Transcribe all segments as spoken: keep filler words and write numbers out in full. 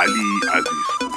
علی عزیزپور.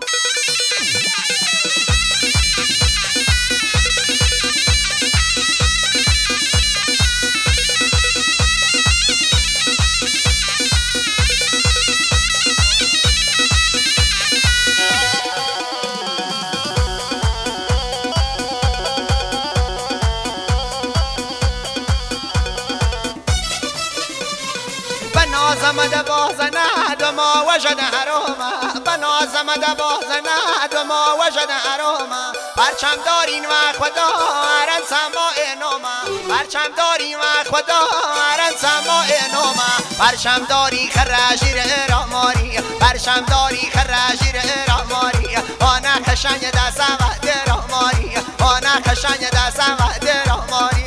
بنازم بازند و ما وجد حراما، بنازم بازند و ما وجد حراما. پرچم دارین و خدا هرن سماع نوما، پرچم دارین و خدا هرن سماع نوما. پرچم داری خراجیر راماری، پرچم داری خراجیر راماری. آنا خشنگ دستم وقت راماری، آنا خشنگ دستم وقت راماری.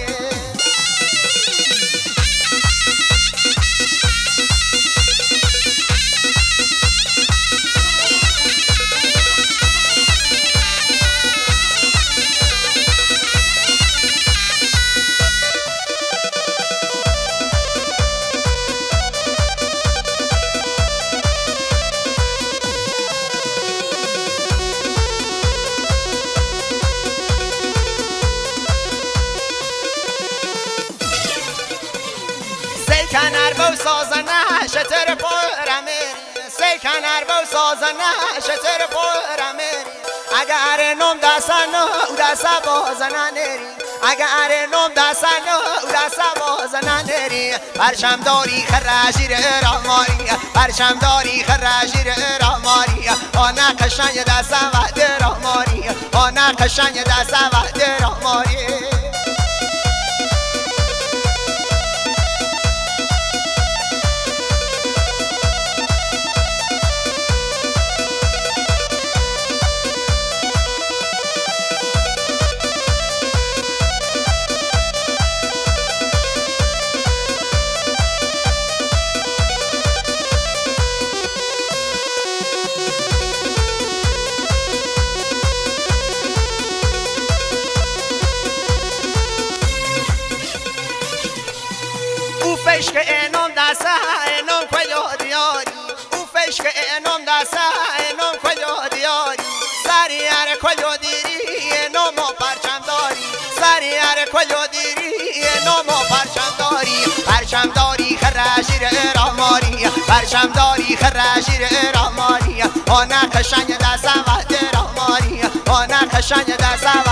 کنار بو سازنه شتر پرمه، سی کنار بو سازنه شتر پرمه. اگر نم دستن او دست بازنه نری، اگر نم دستن او دست بازنه نری. پرچم داری خراجیر راماری، پرچم داری خراجیر راماری. آنا قشنگ دست وقت راماری، آنا قشنگ دست وقت راماری. فشک اینم دسته اینم کجا دیاری، او فشک اینم دسته اینم کجا دیاری. سری هر کجا دیری اینم پرچم داری، سری هر کجا دیری اینم پرچم داری. پرچم داری خراجیر راماری، پرچم داری خراجیر راماری. آنا قشنگ دست وقت راماری، آنا قشنگ دست